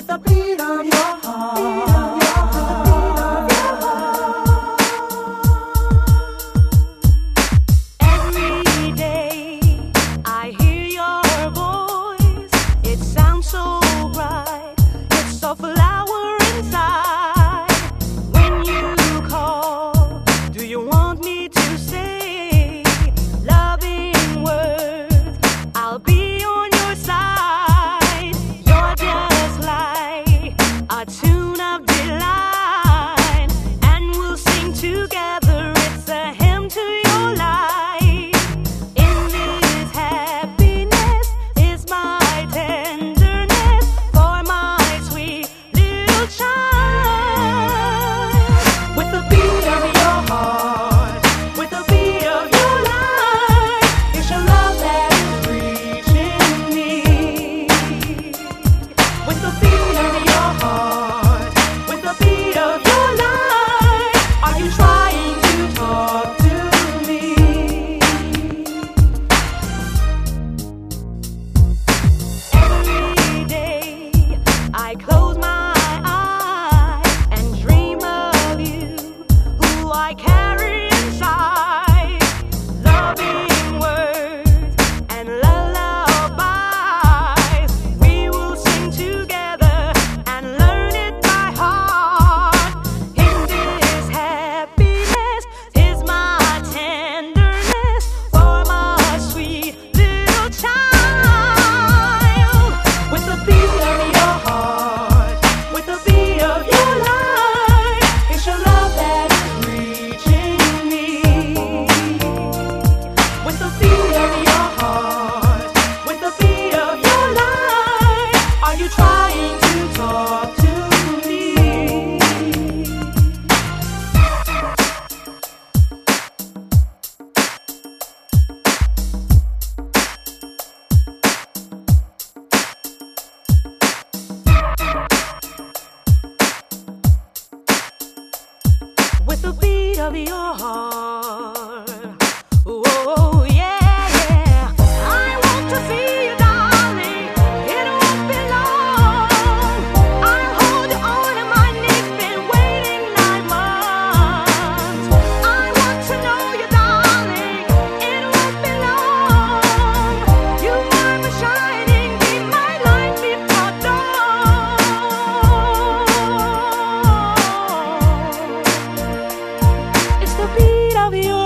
with the beat of your heart. Every day I hear your voice. It sounds so bright. It's a flower inside. When you call, do you want me to say loving words? I'll be on your side. You're just like a tune of delight, and we'll sing together. It's a hymn to your life. In this happiness is my tenderness for my sweet little child. With the beat of your heart, with the beat of your life, it's your love that is reaching me. With the beat of your heart, with the beat of your life, are you trying to talk to me? Every day I close my eyes and dream of you, who I carry inside. Loving words and lullabies, we will sing together and learn it by heart. In this happiness is my tenderness for my sweet little child. With the beat of your heart, with the beat of your life, it's your love that is reaching me. With the beat of your heart, with the beat of your life, are you trying to talk to me? With the beat of your heart. Oh, yeah, yeah. I want to see you, darling. It won't be long. I'll hold you on in my knees. Been waiting 9 months. I want to know you, darling. It won't be long. You are my shining, be my light before dawn. It's the beat of your